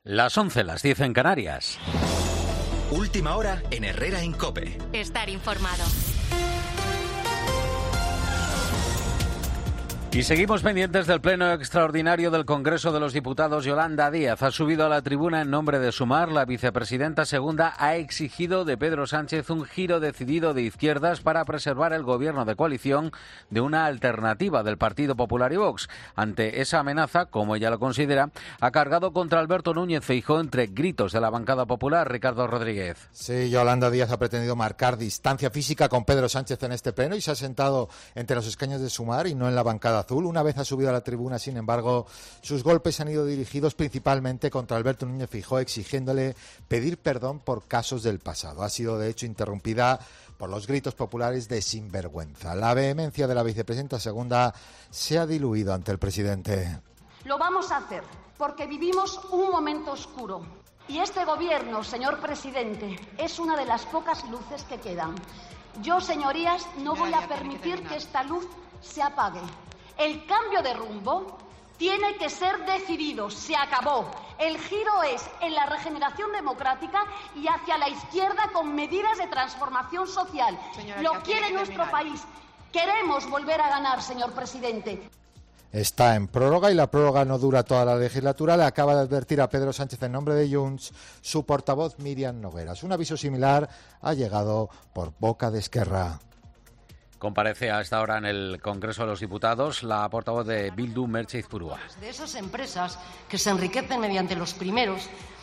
Las 11, las 10 en Canarias. Última hora en Herrera en COPE. Estar informado. Y seguimos pendientes del pleno extraordinario del Congreso de los Diputados. Yolanda Díaz ha subido a la tribuna en nombre de Sumar. La vicepresidenta segunda ha exigido de Pedro Sánchez un giro decidido de izquierdas para preservar el gobierno de coalición de una alternativa del Partido Popular y Vox. Ante esa amenaza, como ella lo considera, ha cargado contra Alberto Núñez Feijóo entre gritos de la bancada popular. Ricardo Rodríguez. Sí, Yolanda Díaz ha pretendido marcar distancia física con Pedro Sánchez en este pleno y se ha sentado entre los escaños de Sumar y no en la bancada azul. Una vez ha subido a la tribuna, sin embargo, sus golpes han ido dirigidos principalmente contra Alberto Núñez Feijóo, exigiéndole pedir perdón por casos del pasado. Ha sido, de hecho, interrumpida por los gritos populares de sinvergüenza. La vehemencia de la vicepresidenta segunda se ha diluido ante el presidente. Lo vamos a hacer porque vivimos un momento oscuro. Y este gobierno, señor presidente, es una de las pocas luces que quedan. Yo, señorías, no voy a permitir que esta luz se apague. El cambio de rumbo tiene que ser decidido, se acabó. El giro es en la regeneración democrática y hacia la izquierda con medidas de transformación social. Lo quiere nuestro país. Queremos volver a ganar, señor presidente. Está en prórroga y la prórroga no dura toda la legislatura. Le acaba de advertir a Pedro Sánchez en nombre de Junts su portavoz Míriam Nogueras. Un aviso similar ha llegado por boca de Esquerra. Comparece a esta hora en el Congreso de los Diputados la portavoz de Bildu, Merche Izpurua. De esas empresas que se enriquecen mediante los primeros